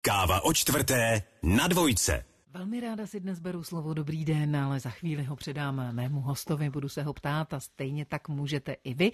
Káva o čtvrté na Dvojce. Velmi ráda si dnes beru slovo dobrý den, ale za chvíli ho předám mému hostovi, budu se ho ptát a stejně tak můžete i vy.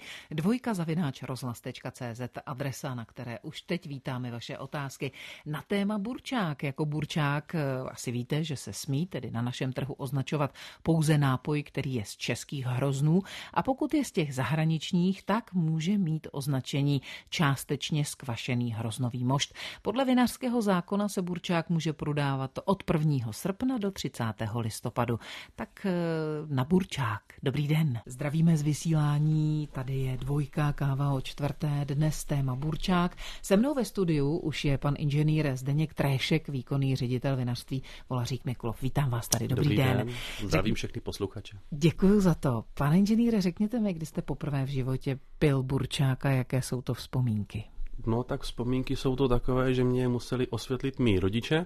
dvojka@rozhlas.cz, adresa, na které už teď vítáme vaše otázky na téma burčák. Jako burčák asi víte, že se smí tedy na našem trhu označovat pouze nápoj, který je z českých hroznů, a pokud je z těch zahraničních, tak může mít označení částečně skvašený hroznový mošt. Podle vinařského zákona se burčák může prodávat od 1. srpna do 30. listopadu. Tak na burčák. Dobrý den. Zdravíme z vysílání. Tady je Dvojka, káva o čtvrté. Dnes téma burčák. Se mnou ve studiu už je pan inženýr Zdeněk Tréšek, výkonný ředitel vinařství Volařík Mikulov. Vítám vás tady. Dobrý den. Zdravím všechny posluchače. Děkuji za to. Pane inženýre, řekněte mi, kdy jste poprvé v životě pil burčák a jaké jsou to vzpomínky? No tak vzpomínky jsou to takové, že mě museli osvětlit mý rodiče,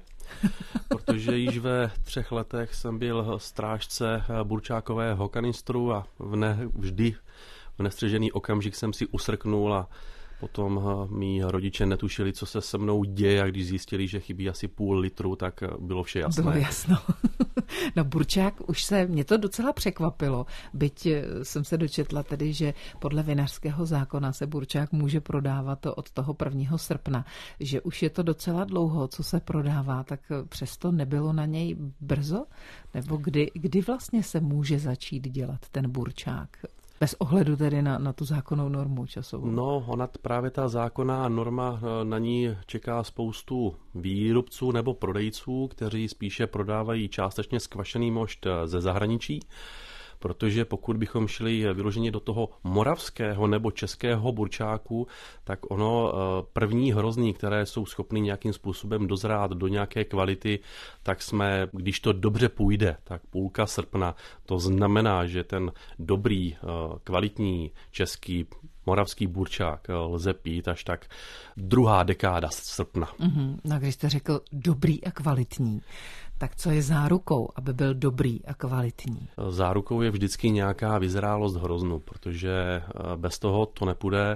protože již ve 3 letech jsem byl strážce burčákového kanistru a vždy v nestřežený okamžik jsem si usrknul a potom mý rodiče netušili, co se se mnou děje, a když zjistili, že chybí asi půl litru, tak bylo vše jasné. Bylo jasno. No burčák mě to docela překvapilo, byť jsem se dočetla tedy, že podle vinařského zákona se burčák může prodávat od toho 1. srpna, že už je to docela dlouho, co se prodává, tak přesto nebylo na něj brzo? Nebo kdy vlastně se může začít dělat ten burčák? Bez ohledu tedy na tu zákonnou normu časovou. No, právě ta zákonná norma, na ní čeká spoustu výrobců nebo prodejců, kteří spíše prodávají částečně skvašený mošt ze zahraničí, protože pokud bychom šli vyloženě do toho moravského nebo českého burčáku, tak ono první hrozný, které jsou schopny nějakým způsobem dozrát do nějaké kvality, tak jsme, když to dobře půjde, tak 1. srpna, to znamená, že ten dobrý, kvalitní český moravský burčák lze pít až tak 2. dekáda srpna. No, když jste řekl dobrý a kvalitní, tak co je zárukou, aby byl dobrý a kvalitní? Zárukou je vždycky nějaká vyzrálost hroznu, protože bez toho to nepůjde.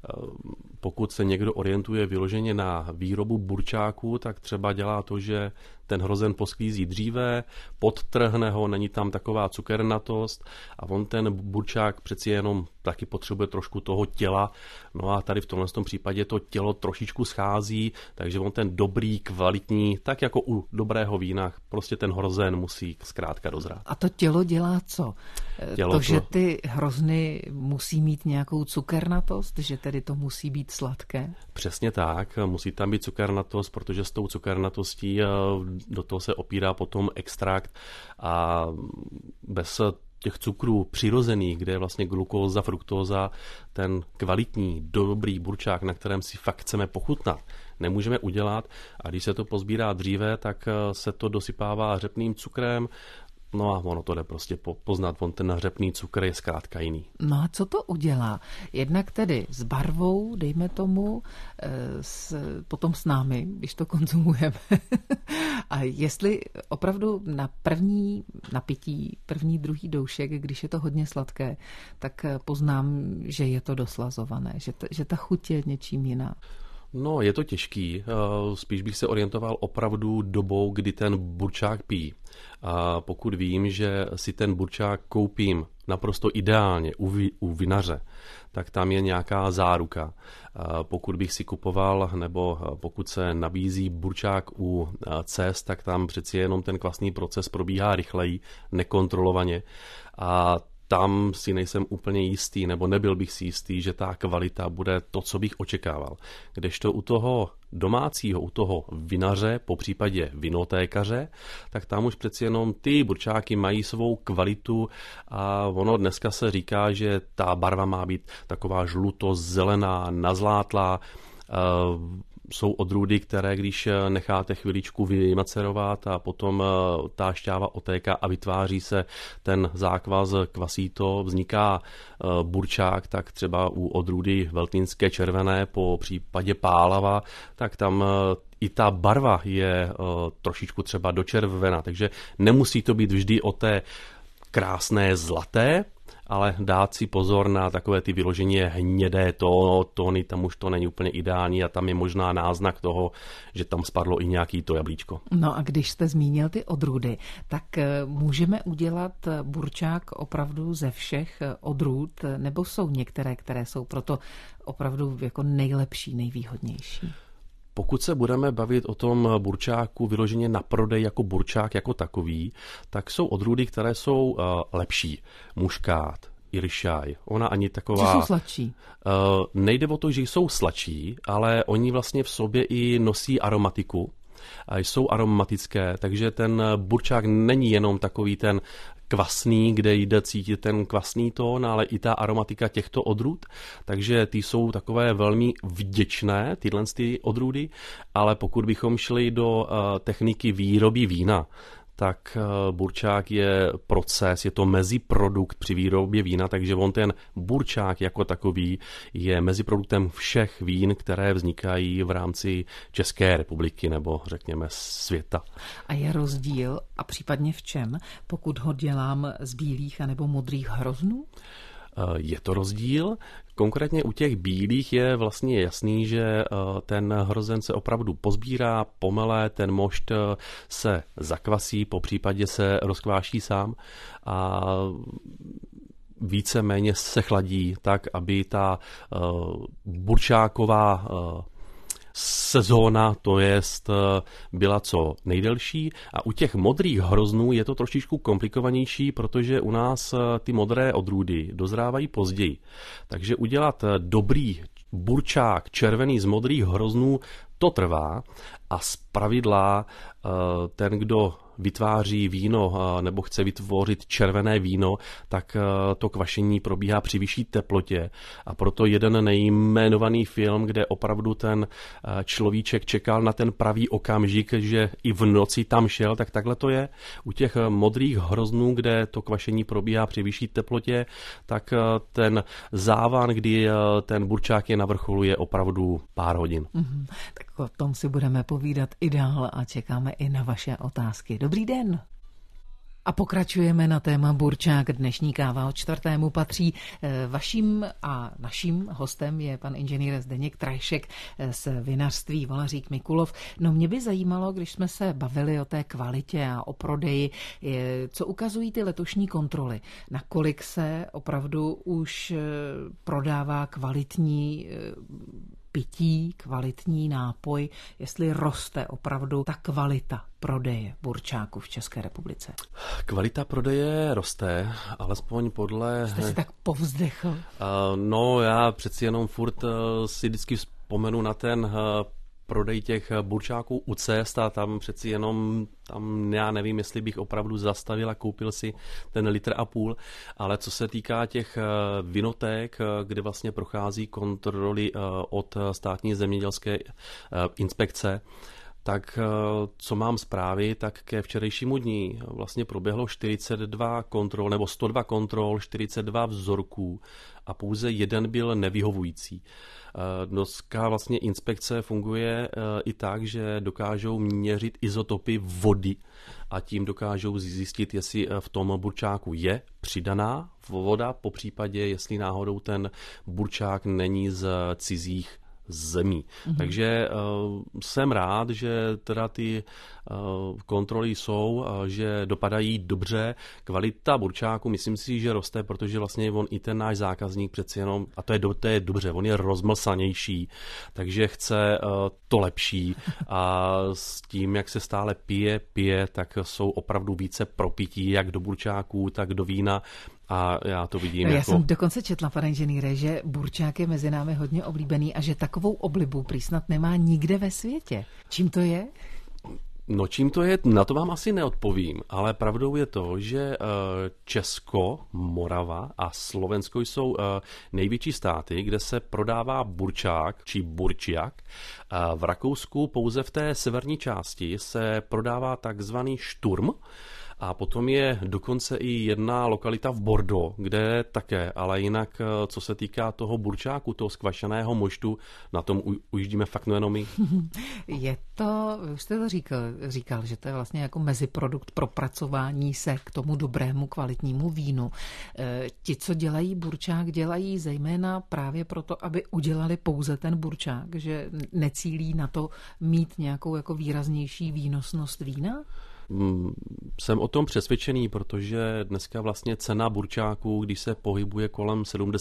Pokud se někdo orientuje vyloženě na výrobu burčáků, tak třeba dělá to, že ten hrozen posklízí dříve, podtrhne ho, není tam taková cukernatost a on ten burčák přeci jenom taky potřebuje trošku toho těla. No a tady v tomhle případě to tělo trošičku schází, takže on ten dobrý, kvalitní, tak jako u dobrého vína, prostě ten hrozen musí zkrátka dozrát. A to tělo dělá co? Že ty hrozny musí mít nějakou cukernatost, že tedy to musí být sladké? Přesně tak, musí tam být cukernatost, protože s tou cukernatostí do toho se opírá potom extrakt a bez těch cukrů přirozených, kde je vlastně glukóza, fruktóza, ten kvalitní, dobrý burčák, na kterém si fakt chceme pochutnat, nemůžeme udělat. A když se to pozbírá dříve, tak se to dosypává řepným cukrem. No a ono to jde prostě poznat, ten řepný cukr je zkrátka jiný. No a co to udělá? Jednak tedy s barvou, dejme tomu, potom s námi, když to konzumujeme. A jestli opravdu na první napití, první, druhý doušek, když je to hodně sladké, tak poznám, že je to doslazované, že ta chuť je něčím jiná. No, je to těžký. Spíš bych se orientoval opravdu dobou, kdy ten burčák pijí. A pokud vím, že si ten burčák koupím naprosto ideálně u vinaře, tak tam je nějaká záruka. Pokud bych si kupoval, nebo pokud se nabízí burčák u cest, tak tam přeci jenom ten kvasný proces probíhá rychleji, nekontrolovaně. A tam si nejsem úplně jistý, nebo nebyl bych si jistý, že ta kvalita bude to, co bych očekával. Kdežto u toho domácího, u toho vinaře, po případě vinotékaře, tak tam už přeci jenom ty burčáky mají svou kvalitu a ono dneska se říká, že ta barva má být taková žluto-zelená, nazlátlá. Jsou odrůdy, které když necháte chviličku vymacerovat a potom ta šťáva otéká a vytváří se ten zákvas kvasíto, vzniká burčák, tak třeba u odrůdy veltlínské červené, po případě pálava, tak tam i ta barva je trošičku třeba dočervená, takže nemusí to být vždy o té krásné zlaté, ale dát si pozor na takové ty vyloženě hnědé tóny, tam už to není úplně ideální a tam je možná náznak toho, že tam spadlo i nějaký to jablíčko. No a když jste zmínil ty odrůdy, tak můžeme udělat burčák opravdu ze všech odrůd, nebo jsou některé, které jsou proto opravdu jako nejlepší, nejvýhodnější? Pokud se budeme bavit o tom burčáku vyloženě na prodej jako burčák jako takový, tak jsou odrůdy, které jsou lepší. Muškát, Iršaj, ona ani taková... Že jsou sladší? Nejde o to, že jsou sladší, ale oni vlastně v sobě i nosí aromatiku a jsou aromatické, takže ten burčák není jenom takový ten kvasný, kde jde cítit ten kvasný tón, ale i ta aromatika těchto odrůd, takže ty jsou takové velmi vděčné, tyhle ty odrůdy, ale pokud bychom šli do techniky výroby vína, tak burčák je proces, je to meziprodukt při výrobě vína, takže on ten burčák jako takový je meziproduktem všech vín, které vznikají v rámci České republiky nebo řekněme světa. A je rozdíl, a případně v čem, pokud ho dělám z bílých anebo modrých hroznů? Je to rozdíl. Konkrétně u těch bílých je vlastně jasný, že ten hrozen se opravdu pozbírá, pomele, ten mošt se zakvasí, popřípadě se rozkváší sám a víceméně se chladí tak, aby ta burčáková sezóna, to jest byla co nejdelší a u těch modrých hroznů je to trošičku komplikovanější, protože u nás ty modré odrůdy dozrávají později. Takže udělat dobrý burčák červený z modrých hroznů, to trvá a zpravidla ten, kdo vytváří víno nebo chce vytvořit červené víno, tak to kvašení probíhá při vyšší teplotě a proto jeden nejmenovaný film, kde opravdu ten človíček čekal na ten pravý okamžik, že i v noci tam šel, tak takhle to je. U těch modrých hroznů, kde to kvašení probíhá při vyšší teplotě, tak ten závan, kdy ten burčák je na vrcholu, je opravdu pár hodin. Tak o tom si budeme povídat i dál a čekáme i na vaše otázky. Dobrý den. A pokračujeme na téma burčák. Dnešní káva o čtvrtému patří. Vaším a naším hostem je pan inženýr Zdeněk Trajšek z vinařství Valařík Mikulov. No mě by zajímalo, když jsme se bavili o té kvalitě a o prodeji, co ukazují ty letošní kontroly. Nakolik se opravdu už prodává kvalitní pití, kvalitní nápoj, jestli roste opravdu ta kvalita prodeje burčáku v České republice? Kvalita prodeje roste, alespoň podle... Jste si tak povzdechl? No, já přeci jenom furt si vždycky vzpomenu na ten prodej těch burčáků u cest a tam přeci jenom, tam já nevím, jestli bych opravdu zastavil a koupil si ten 1,5 litru, ale co se týká těch vinoték, kde vlastně prochází kontroly od státní zemědělské inspekce, tak co mám zprávy, tak ke včerejšímu dní vlastně proběhlo 42 kontrol nebo 102 kontrol, 42 vzorků a pouze jeden byl nevyhovující. Dneska vlastně inspekce funguje i tak, že dokážou měřit izotopy vody a tím dokážou zjistit, jestli v tom burčáku je přidaná voda, popřípadě jestli náhodou ten burčák není z cizích zemí. Takže jsem rád, že teda ty kontroly jsou, že dopadají dobře. Kvalita burčáku, myslím si, že roste, protože vlastně on i ten náš zákazník přeci jenom, a to je dobře, on je rozmlsanější, takže chce to lepší a s tím, jak se stále pije, tak jsou opravdu více propití, jak do burčáků, tak do vína. A já to vidím Já jsem dokonce četla, pane inženýre, že burčák je mezi námi hodně oblíbený a že takovou oblibu prý snad nemá nikde ve světě. Čím to je? No čím to je, na to vám asi neodpovím, ale pravdou je to, že Česko, Morava a Slovensko jsou největší státy, kde se prodává burčák či burčiak. V Rakousku pouze v té severní části se prodává takzvaný šturm A potom je dokonce i jedna lokalita v Bordeaux, kde také, ale jinak, co se týká toho burčáku, toho skvašeného moštu, na tom ujíždíme fakt jenom my. Je to, už jste to říkal, že to je vlastně jako meziprodukt pro pracování se k tomu dobrému kvalitnímu vínu. Ti, co dělají burčák, dělají zejména právě proto, aby udělali pouze ten burčák, že necílí na to mít nějakou jako výraznější výnosnost vína? Jsem o tom přesvědčený, protože dneska vlastně cena burčáku, když se pohybuje kolem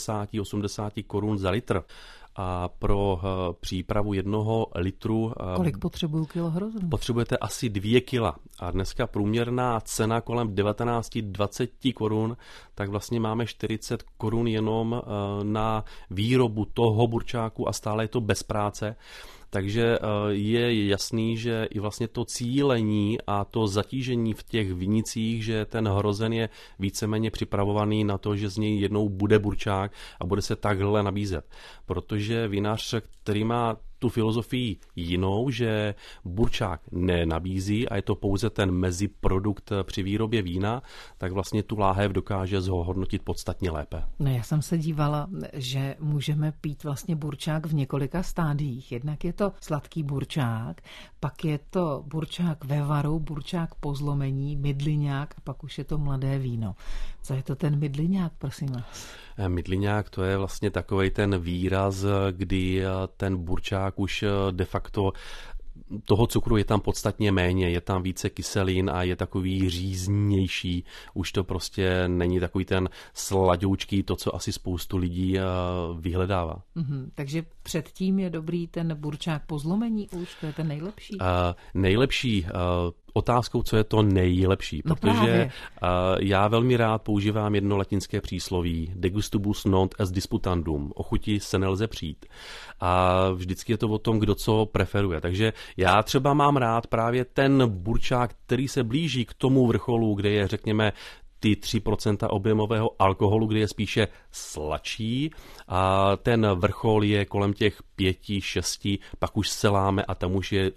70-80 korun za litr, a pro přípravu 1 litru... Kolik potřebuju kilo hroznů? Potřebujete asi 2 kila. A dneska průměrná cena kolem 19-20 korun, tak vlastně máme 40 korun jenom na výrobu toho burčáku a stále je to bez práce. Takže je jasný, že i vlastně to cílení a to zatížení v těch vinicích, že ten hrozen je víceméně připravovaný na to, že z něj jednou bude burčák a bude se takhle nabízet. Protože vinař, který má tu filozofii jinou, že burčák nenabízí a je to pouze ten meziprodukt při výrobě vína, tak vlastně tu láhev dokáže zhodnotit podstatně lépe. No, já jsem se dívala, že můžeme pít vlastně burčák v několika stádiích. Jednak je to sladký burčák, pak je to burčák ve varu, burčák po zlomení, mydliňák a pak už je to mladé víno. Co je to ten mydliňák, prosím vás? Mydliňák, to je vlastně takovej ten výraz, kdy ten burčák už de facto toho cukru je tam podstatně méně, je tam více kyselin a je takový říznější. Už to prostě není takový ten sladoučký, to, co asi spoustu lidí vyhledává. Takže předtím je dobrý ten burčák po zlomení už, to je ten nejlepší? Nejlepší otázkou, co je to nejlepší, protože já velmi rád používám jedno latinské přísloví degustibus non est disputandum, o chuti se nelze přijít. A vždycky je to o tom, kdo co preferuje. Takže já třeba mám rád právě ten burčák, který se blíží k tomu vrcholu, kde je, řekněme, ty 3% objemového alkoholu, kde je spíše sladší a ten vrchol je kolem těch 5-6, pak už se láme a tam už je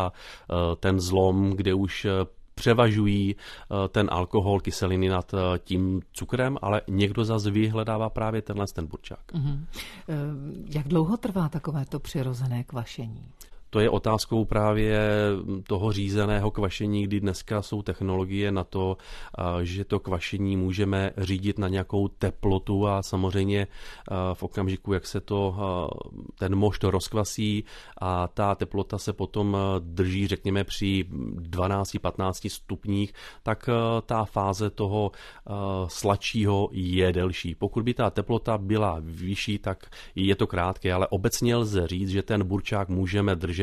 ten zlom, kde už převažují ten alkohol, kyseliny nad tím cukrem, ale někdo zase vyhledává právě ten burčák. Jak dlouho trvá takovéto přirozené kvašení? To je otázkou právě toho řízeného kvašení, kdy dneska jsou technologie na to, že to kvašení můžeme řídit na nějakou teplotu a samozřejmě v okamžiku, jak se ten mošt rozkvasí a ta teplota se potom drží, řekněme, při 12-15 stupních, tak ta fáze toho sladšího je delší. Pokud by ta teplota byla vyšší, tak je to krátké, ale obecně lze říct, že ten burčák můžeme držet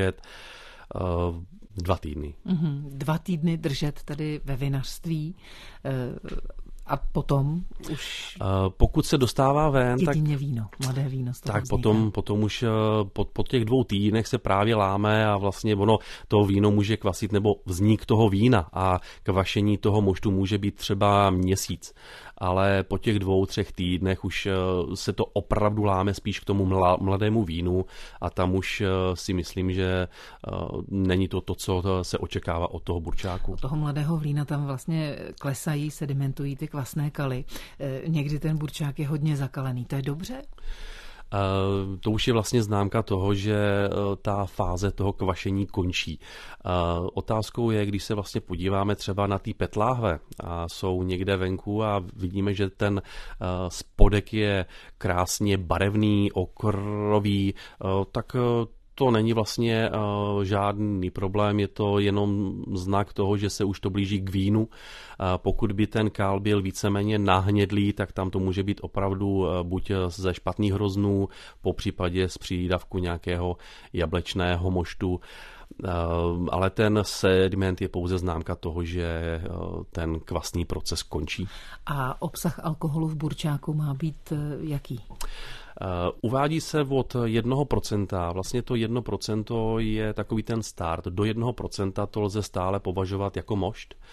2 týdny. 2 týdny držet tady ve vinařství a potom už... Pokud se dostává ven, jedině víno, mladé víno. Tak potom už po těch 2 týdnech se právě láme a vlastně to víno může kvasit, nebo vznik toho vína a kvašení toho moštu může být třeba měsíc. Ale po těch 2-3 týdnech už se to opravdu láme spíš k tomu mladému vínu a tam už si myslím, že není to, co se očekává od toho burčáku. Od toho mladého vína tam vlastně klesají, sedimentují ty kvasné kaly. Někdy ten burčák je hodně zakalený. To je dobře? To už je vlastně známka toho, že ta fáze toho kvašení končí. Otázkou je, když se vlastně podíváme třeba na ty PET láhve a jsou někde venku a vidíme, že ten spodek je krásně barevný, okrový, tak to není vlastně žádný problém, je to jenom znak toho, že se už to blíží k vínu. Pokud by ten kál byl víceméně nahnědlý, tak tam to může být opravdu buď ze špatných hroznů, po případě z přídavku nějakého jablečného moštu, ale ten sediment je pouze známka toho, že ten kvasný proces končí. A obsah alkoholu v burčáku má být jaký? Uvádí se od 1%. Vlastně to 1% je takový ten start. Do 1% to lze stále považovat jako mošt.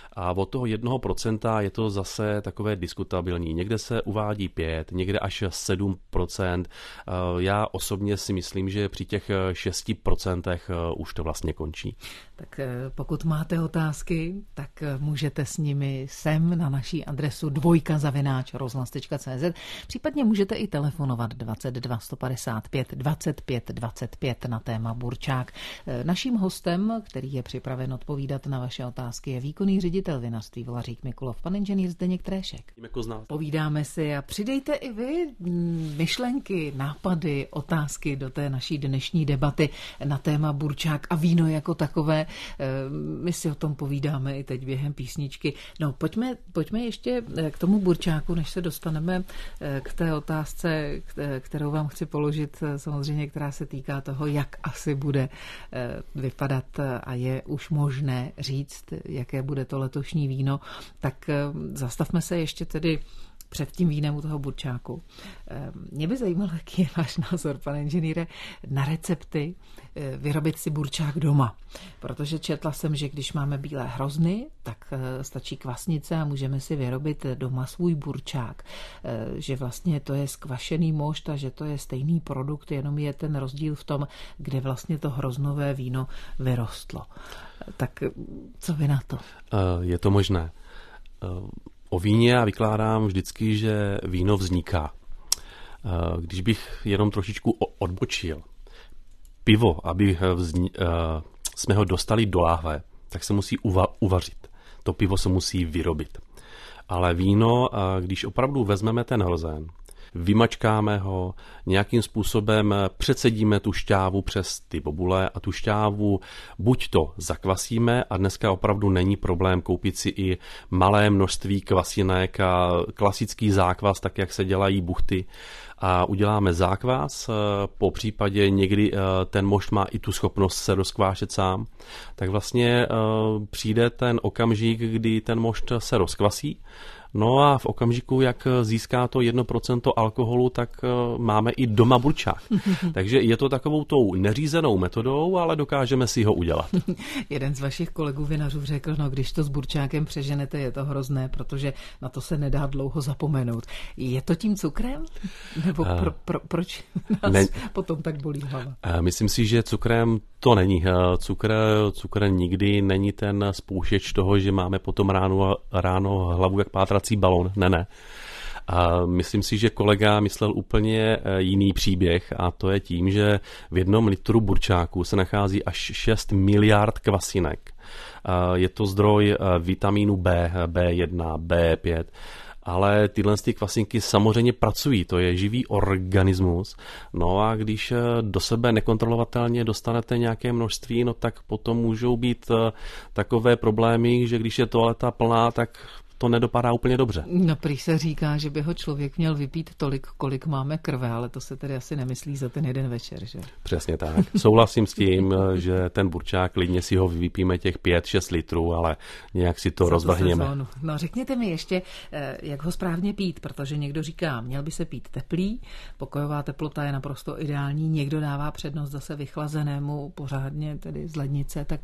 A od toho 1% je to zase takové diskutabilní. Někde se uvádí 5, někde až 7%. Já osobně si myslím, že při těch 6% už to vlastně končí. Tak pokud máte otázky, tak můžete s nimi sem na naší adresu dvojka@rozhlas.cz. Případně můžete i telefonovat 22 155 25 25 na téma burčák. Naším hostem, který je připraven odpovídat na vaše otázky, je výkonný ředitel vinařství Volařík Mikulov, pan inženýr Zdeněk Tréšek. Povídáme si a přidejte i vy myšlenky, nápady, otázky do té naší dnešní debaty na téma burčák a víno jako takové. My si o tom povídáme i teď během písničky. No, pojďme ještě k tomu burčáku, než se dostaneme k té otázce, kterou vám chci položit, samozřejmě, která se týká toho, jak asi bude vypadat a je už možné říct, jaké bude to letošní víno. Tak zastavme se ještě tedy před tím vínem u toho burčáku. Mě by zajímalo, jaký je váš názor, pane inženýre, na recepty vyrobit si burčák doma. Protože četla jsem, že když máme bílé hrozny, tak stačí kvasnice a můžeme si vyrobit doma svůj burčák. Že vlastně to je skvašený mošt a že to je stejný produkt, jenom je ten rozdíl v tom, kde vlastně to hroznové víno vyrostlo. Tak co vy na to? Je to možné. O víně já vykládám vždycky, že víno vzniká. Když bych jenom trošičku odbočil, pivo, aby jsme ho dostali do láhve, tak se musí uvařit. To pivo se musí vyrobit. Ale víno, když opravdu vezmeme ten hrozen, vymačkáme ho, nějakým způsobem přecedíme tu šťávu přes ty bobule a tu šťávu buď to zakvasíme a dneska opravdu není problém koupit si i malé množství kvasinek a klasický zákvas, tak jak se dělají buchty, a uděláme zákvas, po případě někdy ten mošt má i tu schopnost se rozkvášet sám, tak vlastně přijde ten okamžik, kdy ten mošt se rozkvasí. No a v okamžiku, jak získá to 1% alkoholu, tak máme i doma burčák. Takže je to takovou tou neřízenou metodou, ale dokážeme si ho udělat. Jeden z vašich kolegů vinařů řekl, no když to s burčákem přeženete, je to hrozné, protože na to se nedá dlouho zapomenout. Je to tím cukrem? Nebo proč nás potom tak bolí hlava? Myslím si, že cukrem to není. Cukr nikdy není ten spouštěč toho, že máme potom ráno hlavu jak pátrací balon. Ne. A myslím si, že kolega myslel úplně jiný příběh a to je tím, že v 1 litru burčáku se nachází až 6 miliard kvasinek. Je to zdroj vitamínu B, B1, B5, ale tyhle kvasinky samozřejmě pracují, to je živý organismus. No a když do sebe nekontrolovatelně dostanete nějaké množství, no tak potom můžou být takové problémy, že když je toaleta plná, tak to nedopadá úplně dobře. No prý se říká, že by ho člověk měl vypít tolik, kolik máme krve, ale to se tedy asi nemyslí za ten jeden večer, že? Přesně tak. Souhlasím s tím, že ten burčák, klidně si ho vypijeme těch 5-6 litrů, ale nějak si to rozvrhněme. No řekněte mi ještě, jak ho správně pít, protože někdo říká, měl by se pít teplý, pokojová teplota je naprosto ideální, někdo dává přednost zase vychlazenému pořádně, tedy z lednice, tak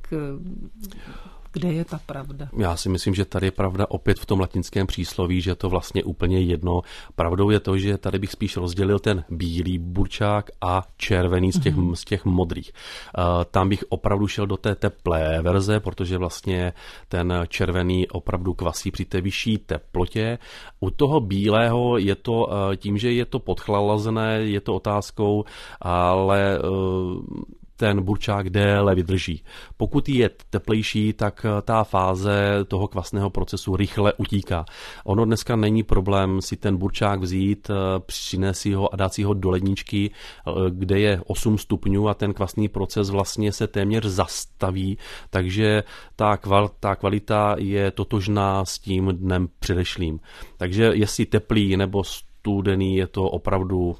kde je ta pravda? Já si myslím, že tady je pravda opět v tom latinském přísloví, že to vlastně úplně jedno. Pravdou je to, že tady bych spíš rozdělil ten bílý burčák a červený z těch modrých. Tam bych opravdu šel do té teplé verze, protože vlastně ten červený opravdu kvasí při té vyšší teplotě. U toho bílého je to tím, že je to podchlazené, je to otázkou, ale ten burčák déle vydrží. Pokud je teplejší, tak ta fáze toho kvasného procesu rychle utíká. Ono dneska není problém si ten burčák vzít, přinést si ho a dát si ho do ledničky, kde je 8 stupňů a ten kvasný proces vlastně se téměř zastaví, takže ta kvalita je totožná s tím dnem předešlým. Takže jestli teplý nebo studený, je to opravdu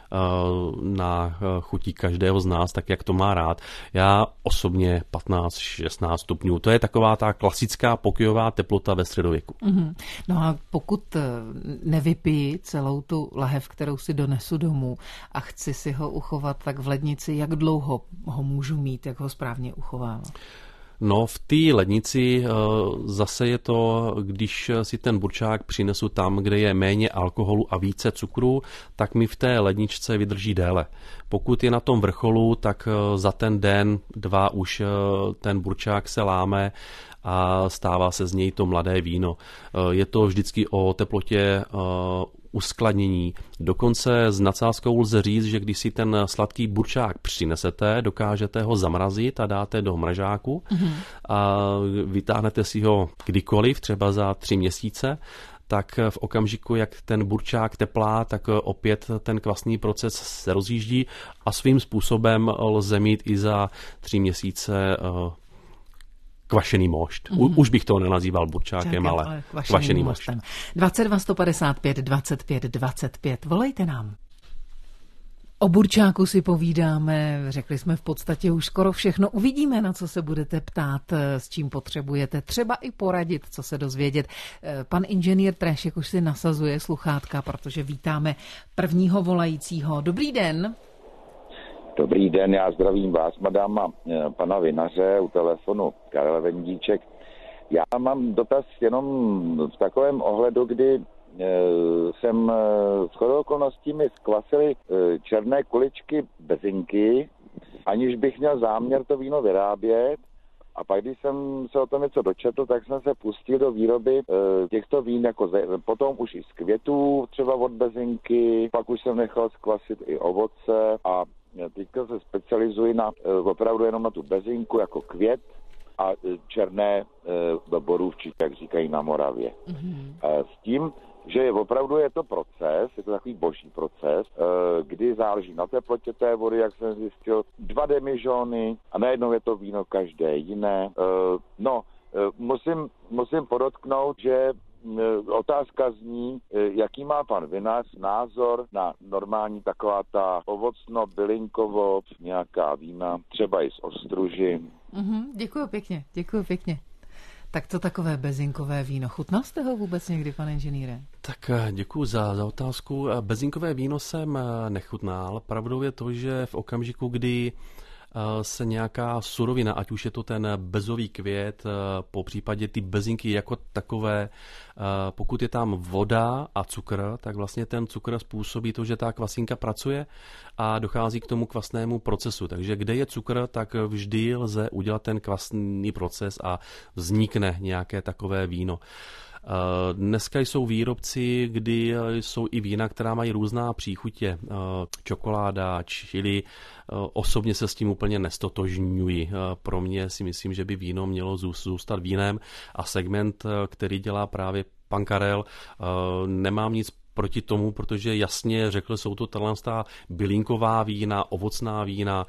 na chutí každého z nás, tak jak to má rád. Já osobně 15-16 stupňů. To je taková ta klasická pokojová teplota ve středověku. No a pokud nevypiji celou tu lahev, kterou si donesu domů a chci si ho uchovat, tak v lednici, jak dlouho ho můžu mít, jak ho správně uchovávat? No, v té lednici zase je to, když si ten burčák přinesu tam, kde je méně alkoholu a více cukru, tak mi v té ledničce vydrží déle. Pokud je na tom vrcholu, tak za ten den, 2 už ten burčák se láme a stává se z něj to mladé víno. Je to vždycky o teplotě uskladnění. Dokonce s nadsázkou lze říct, že když si ten sladký burčák přinesete, dokážete ho zamrazit a dáte do mrazáku a vytáhnete si ho kdykoliv, třeba za 3 měsíce, tak v okamžiku, jak ten burčák teplá, tak opět ten kvasný proces se rozjíždí a svým způsobem lze mít i za 3 měsíce kvašený mošt. Už bych to nenazýval burčákem, ale kvašený mošt. 22 155 25 25. Volejte nám. O burčáku si povídáme, řekli jsme v podstatě už skoro všechno. Uvidíme, na co se budete ptát, s čím potřebujete třeba i poradit, co se dozvědět. Pan inženýr Tréšek už si nasazuje sluchátka, protože vítáme prvního volajícího. Dobrý den. Dobrý den, já zdravím vás, madam, a pana vinaře u telefonu Karel Vendíček. Já mám dotaz jenom v takovém ohledu, kdy jsem shodou okolností mi zkvasily černé kuličky bezinky, aniž bych měl záměr to víno vyrábět. A pak, když jsem se o tom něco dočetl, tak jsem se pustil do výroby těchto vín, jako potom už i z květů, třeba od bezinky, pak už jsem nechal zkvasit i ovoce a teďka se specializuji opravdu jenom na tu bezinku jako květ a černé borůvčí, jak říkají na Moravě. S tím, že opravdu je to proces, je to takový boží proces, kdy záleží na teplotě té vody, jak jsem zjistil, 2 demižony a najednou je to víno každé jiné. Musím podotknout, že otázka zní, jaký má pan vinař názor na normální taková ta ovocno-bylinkovo nějaká vína, třeba i z ostružin. Děkuju pěkně. Tak to takové bezinkové víno. Chutnal jste ho vůbec někdy, pane inženýre? Tak děkuji za otázku. Bezinkové víno jsem nechutnal. Pravdou je to, že v okamžiku, kdy se nějaká surovina, ať už je to ten bezový květ, po případě ty bezinky jako takové, pokud je tam voda a cukr, tak vlastně ten cukr způsobí to, že ta kvasinka pracuje a dochází k tomu kvasnému procesu. Takže kde je cukr, tak vždy lze udělat ten kvasný proces a vznikne nějaké takové víno. Dneska jsou výrobci, kdy jsou i vína, která mají různá příchutě. Čokoláda, chili. Osobně se s tím úplně nestotožňuji. Pro mě si myslím, že by víno mělo zůstat vínem a segment, který dělá právě pan Karel, nemám nic proti tomu, protože jasně řekl, jsou to tato bylinková vína, ovocná vína.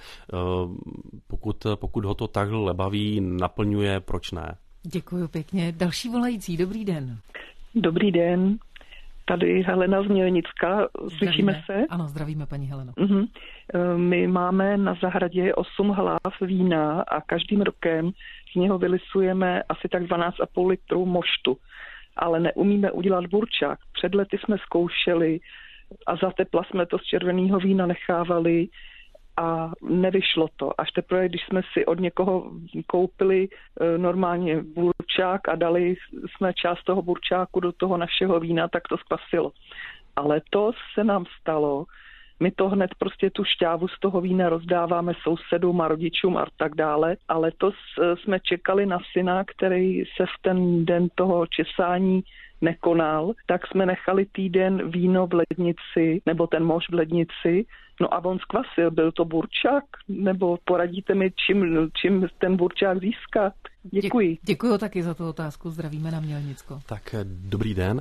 Pokud ho to takhle baví, naplňuje, proč ne? Děkuji pěkně. Další volající, dobrý den. Dobrý den, tady Helena z Mělnicka, slyšíme se? Ano, zdravíme paní Heleno. My máme na zahradě 8 hlav vína a každým rokem z něho vylisujeme asi tak 12,5 litru moštu, ale neumíme udělat burčák. Před lety jsme zkoušeli a za tepla jsme to z červeného vína nechávali a nevyšlo to. Až teprve, když jsme si od někoho koupili normálně burčák a dali jsme část toho burčáku do toho našeho vína, tak to zkvasilo. Ale to se nám stalo. My to hned prostě tu šťávu z toho vína rozdáváme sousedům a rodičům a tak dále. A letos jsme čekali na syna, který se v ten den toho česání nekonal, tak jsme nechali týden víno v lednici, nebo ten mošt v lednici, no a on zkvasil. Byl to burčák? Nebo poradíte mi, čím ten burčák získat? Děkuji. Děkuji taky za tu otázku. Zdravíme na Mělnicko. Tak dobrý den.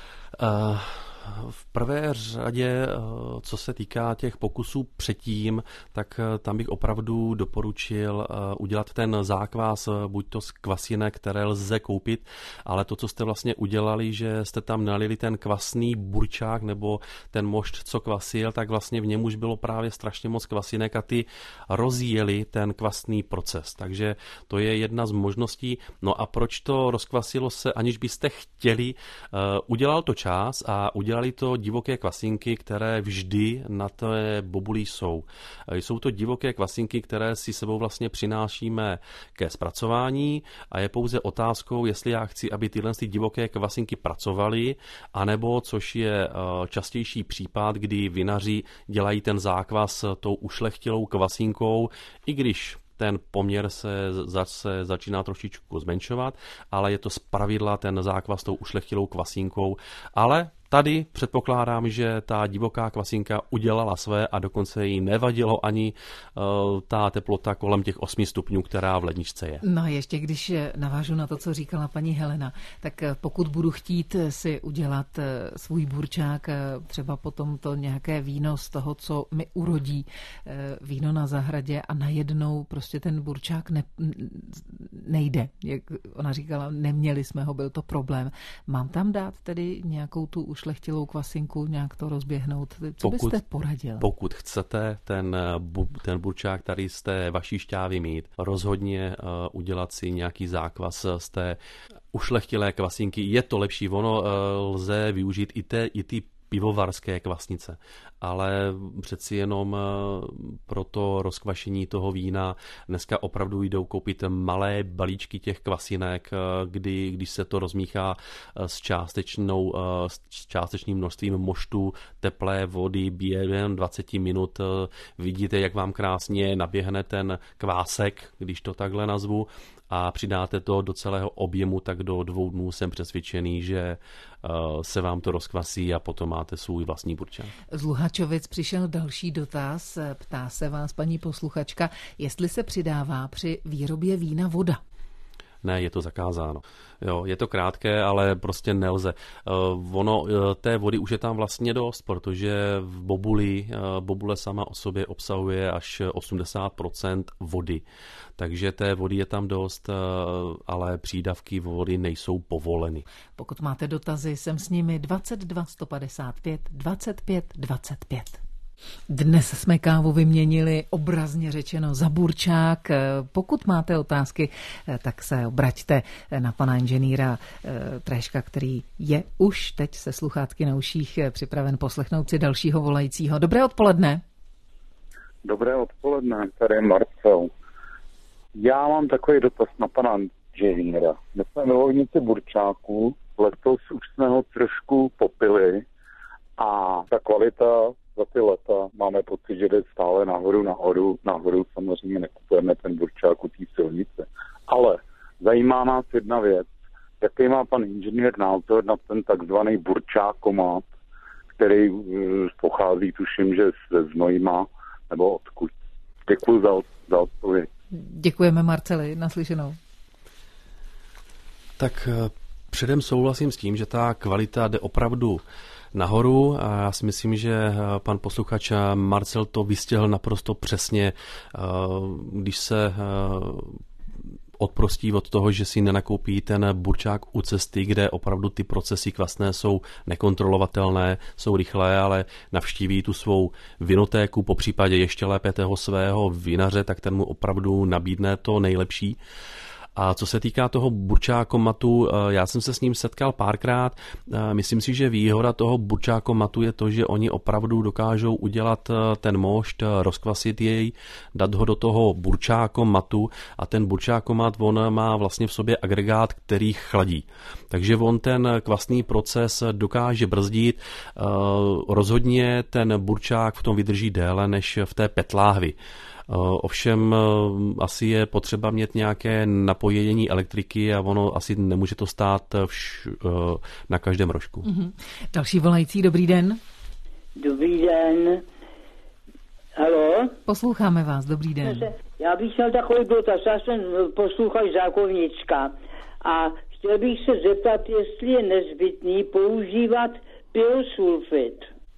V prvé řadě, co se týká těch pokusů předtím, tak tam bych opravdu doporučil udělat ten zákvás, buď to z kvasinek, které lze koupit, ale to, co jste vlastně udělali, že jste tam nalili ten kvasný burčák nebo ten mošt, co kvasil, tak vlastně v něm už bylo právě strašně moc kvasinek a ty rozjeli ten kvasný proces. Takže to je jedna z možností. No a proč to rozkvasilo se, aniž byste chtěli, udělal to čas a udělal udělali to divoké kvasinky, které vždy na té bobuli jsou. Jsou to divoké kvasinky, které si sebou vlastně přinášíme ke zpracování a je pouze otázkou, jestli já chci, aby tyhle divoké kvasinky pracovaly, anebo, což je častější případ, kdy vinaři dělají ten zákvas tou ušlechtilou kvasinkou, i když ten poměr se zase začíná trošičku zmenšovat, ale je to zpravidla ten zákvas tou ušlechtilou kvasínkou. Ale tady předpokládám, že ta divoká kvasinka udělala své a dokonce jí nevadilo ani ta teplota kolem těch 8 stupňů, která v ledničce je. No ještě když navážu na to, co říkala paní Helena, tak pokud budu chtít si udělat svůj burčák, třeba potom to nějaké víno z toho, co mi urodí víno na zahradě a najednou prostě ten burčák nejde. Jak ona říkala, neměli jsme ho, byl to problém. Mám tam dát tedy nějakou tu ušlechtilou kvasinku, nějak to rozběhnout? Co byste poradil? Pokud chcete ten burčák tady z té vaší šťávy mít, rozhodně udělat si nějaký zákvas z té ušlechtilé kvasinky. Je to lepší, ono lze využít i ty pivovarské kvasnice, ale přeci jenom pro to rozkvašení toho vína dneska opravdu jdou koupit malé balíčky těch kvasinek, když se to rozmíchá s částečným množstvím moštu, teplé vody, během 20 minut vidíte, jak vám krásně naběhne ten kvásek, když to takhle nazvu, a přidáte to do celého objemu, tak do 2 dnů jsem přesvědčený, že se vám to rozkvasí a potom máte svůj vlastní burčák. Z Luhačovic přišel další dotaz. Ptá se vás paní posluchačka, jestli se přidává při výrobě vína voda. Ne, je to zakázáno. Jo, je to krátké, ale prostě nelze. Té vody už je tam vlastně dost, protože v bobule sama o sobě obsahuje až 80% vody. Takže té vody je tam dost, ale přídavky vody nejsou povoleny. Pokud máte dotazy, jsem s nimi 22 155 25 25. Dnes jsme kávu vyměnili obrazně řečeno za burčák. Pokud máte otázky, tak se obraťte na pana inženýra Tréška, který je už teď se sluchátky na uších připraven poslechnout si dalšího volajícího. Dobré odpoledne. Dobré odpoledne, tady je Marcel. Já mám takový dotaz na pana inženýra. My jsme milovníci burčáků, letos už jsme ho trošku popili a ta kvalita za ty leta máme pocit, že jde stále nahoru samozřejmě nekupujeme ten burčák u té silnice. Ale zajímá nás jedna věc, jaký má pan inženýr názor na ten takzvaný burčákomat, který pochází, tuším, že ze Znojma, nebo odkud. Děkuji za odpověď. Děkujeme, Marceli, naslyšenou. Tak předem souhlasím s tím, že ta kvalita jde opravdu nahoru a já si myslím, že pan posluchač Marcel to vystihl naprosto přesně, když se odprostí od toho, že si nenakoupí ten burčák u cesty, kde opravdu ty procesy kvasné jsou nekontrolovatelné, jsou rychlé, ale navštíví tu svou vinotéku, popřípadě ještě lépe toho svého vinaře, tak ten mu opravdu nabídne to nejlepší. A co se týká toho burčákomatu, já jsem se s ním setkal párkrát. Myslím si, že výhoda toho burčákomatu je to, že oni opravdu dokážou udělat ten mošt, rozkvasit jej, dát ho do toho burčákomatu a ten burčákomat, on má vlastně v sobě agregát, který chladí. Takže on ten kvasný proces dokáže brzdit. Rozhodně ten burčák v tom vydrží déle než v té PET láhvi. Ovšem asi je potřeba mít nějaké napojení elektriky a ono asi nemůže to stát na každém rožku. Mm-hmm. Další volající, dobrý den. Dobrý den. Haló? Posloucháme vás, dobrý den. Já bych měl takový dotaz, já jsem posluchač Zákovnička a chtěl bych se zeptat, jestli je nezbytný používat pyrosulfit.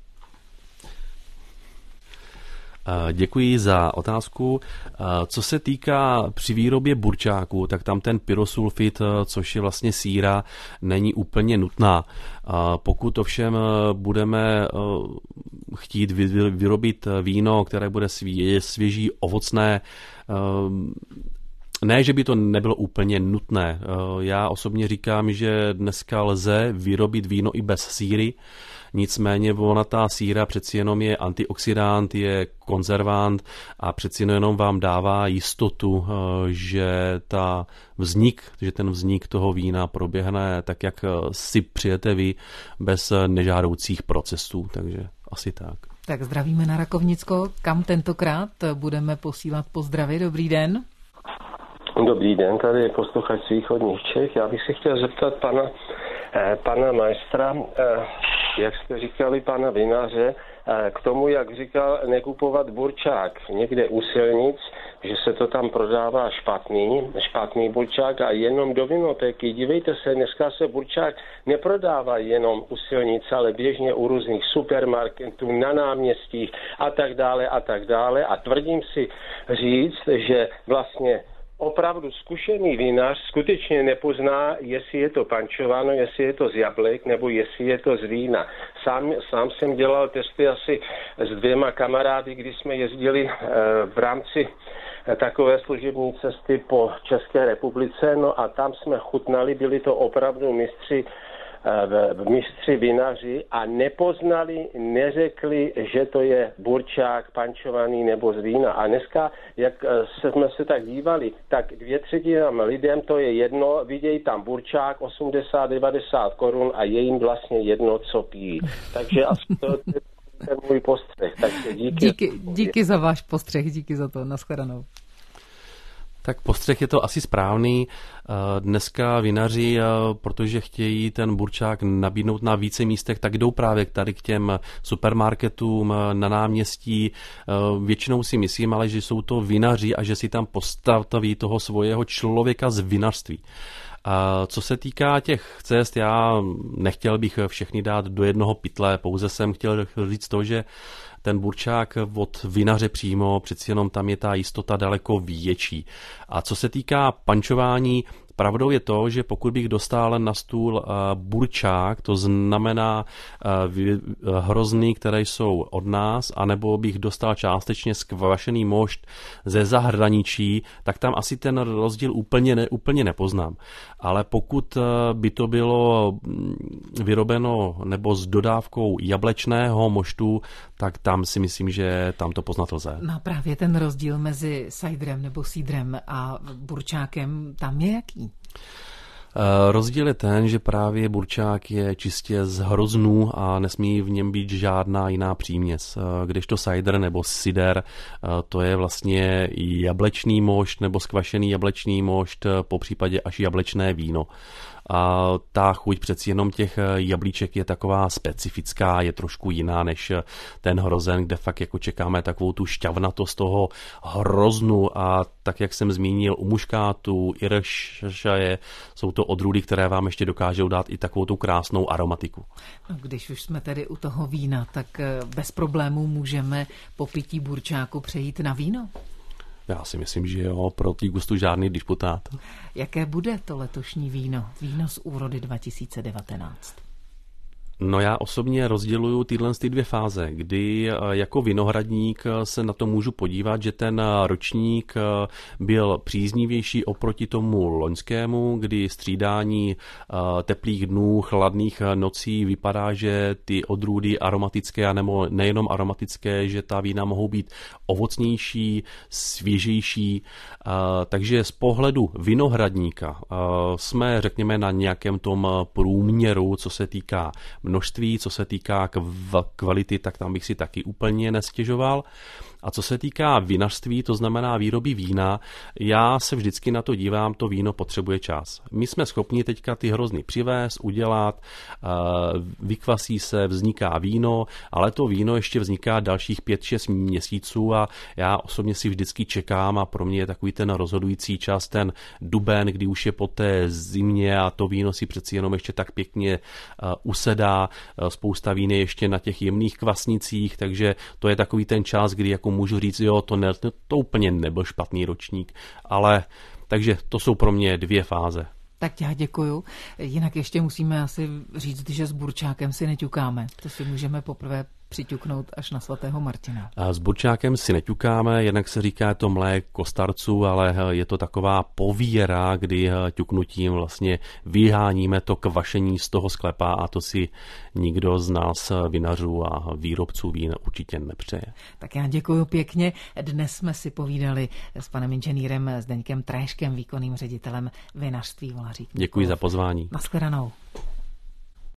Děkuji za otázku. Co se týká při výrobě burčáku, tak tam ten pyrosulfit, což je vlastně síra, není úplně nutná. Pokud ovšem budeme chtít vyrobit víno, které bude svěží, ovocné, Ne, že by to nebylo úplně nutné. Já osobně říkám, že dneska lze vyrobit víno i bez síry, nicméně ona ta síra přeci jenom je antioxidant, je konzervant a přeci jenom vám dává jistotu, že ten vznik toho vína proběhne tak, jak si přijete vy, bez nežádoucích procesů, takže asi tak. Tak zdravíme na Rakovnicko, kam tentokrát budeme posílat pozdravy. Dobrý den. Dobrý den, tady je posluchač z východních Čech. Já bych se chtěl zeptat pana majstra, jak jste říkali, pana vinaře, k tomu, jak říkal, nekupovat burčák někde u silnic, že se to tam prodává špatný burčák a jenom do vinotéky. Dívejte se, dneska se burčák neprodává jenom u silnic, ale běžně u různých supermarketů, na náměstích a tak dále. A tvrdím si říct, že vlastně opravdu zkušený vinař skutečně nepozná, jestli je to pančováno, jestli je to z jablek, nebo jestli je to z vína. Sám jsem dělal testy asi s 2 kamarády, když jsme jezdili v rámci takové služební cesty po České republice, no a tam jsme chutnali, byli to opravdu mistři vinaři a nepoznali, neřekli, že to je burčák pančovaný nebo z vína. A dneska, jak jsme se tak dívali, tak 2/3 lidem to je jedno, vidějí tam burčák 80-90 korun a je jim vlastně jedno, co pijí. Takže asi to je ten můj postřeh. Takže díky za váš postřeh, díky za to, nashledanou. Tak postřeh je to asi správný. Dneska vinaři, protože chtějí ten burčák nabídnout na více místech, tak jdou právě tady k těm supermarketům na náměstí. Většinou si myslím, ale že jsou to vinaři a že si tam postaví toho svého člověka z vinařství. Co se týká těch cest, já nechtěl bych všechny dát do jednoho pytle, pouze jsem chtěl říct to, že ten burčák od vinaře přímo, přeci jenom tam je ta jistota daleko větší. A co se týká pančování, pravdou je to, že pokud bych dostal na stůl burčák, to znamená hrozny, které jsou od nás, anebo bych dostal částečně skvašený mošt ze zahraničí, tak tam asi ten rozdíl úplně nepoznám. Ale pokud by to bylo vyrobeno nebo s dodávkou jablečného moštu, tak tam si myslím, že tam to poznat lze. No právě ten rozdíl mezi sajdrem nebo sídrem a burčákem, tam je jaký? Rozdíl je ten, že právě burčák je čistě z hroznů a nesmí v něm být žádná jiná příměs. Kdežto cider nebo cider, to je vlastně jablečný mošt nebo skvašený jablečný mošt, popřípadě až jablečné víno. A ta chuť přeci jenom těch jablíček je taková specifická, je trošku jiná než ten hrozen, kde fakt jako čekáme takovou tu šťavnatost toho hroznu a tak, jak jsem zmínil, u muškátu, iršaje, jsou to odrůdy, které vám ještě dokážou dát i takovou tu krásnou aromatiku. No, když už jsme tedy u toho vína, tak bez problémů můžeme po pití burčáku přejít na víno? Já si myslím, že jo, proti gustu žádný disputát. Jaké bude to letošní víno? Víno z úrody 2019. No já osobně rozděluju tyhle 2 fáze, kdy jako vinohradník se na to můžu podívat, že ten ročník byl příznivější oproti tomu loňskému, kdy střídání teplých dnů, chladných nocí vypadá, že ty odrůdy aromatické, anebo nejenom aromatické, že ta vína mohou být ovocnější, svěžejší, takže z pohledu vinohradníka jsme, řekněme, na nějakém tom průměru, co se týká množství, co se týká kvality, tak tam bych si taky úplně nestěžoval. A co se týká vinařství, to znamená výroby vína, já se vždycky na to dívám, to víno potřebuje čas. My jsme schopni teďka ty hrozny přivést, udělat, vykvasí se, vzniká víno, ale to víno ještě vzniká dalších 5-6 měsíců a já osobně si vždycky čekám a pro mě je takový ten rozhodující čas, ten duben, kdy už je po té zimě a to víno si přeci jenom ještě tak pěkně usedá, spousta vín je ještě na těch jemných kvasnicích, takže to je takový ten čas, kdy jako můžu říct, jo, to úplně nebyl špatný ročník, ale takže to jsou pro mě 2 fáze. Tak já děkuju. Jinak ještě musíme asi říct, že s burčákem si neťukáme. To si můžeme poprvé přiťuknout až na svatého Martina. A s burčákem si neťukáme, jednak se říká to mléko starců, ale je to taková povíra, kdy ťuknutím vlastně vyháníme to kvašení z toho sklepa a to si nikdo z nás vinařů a výrobců vín určitě nepřeje. Tak já děkuji pěkně. Dnes jsme si povídali s panem inženýrem Zdeňkem Tréškem, výkonným ředitelem vinařství Volařík. Děkuji za pozvání. Nashledanou.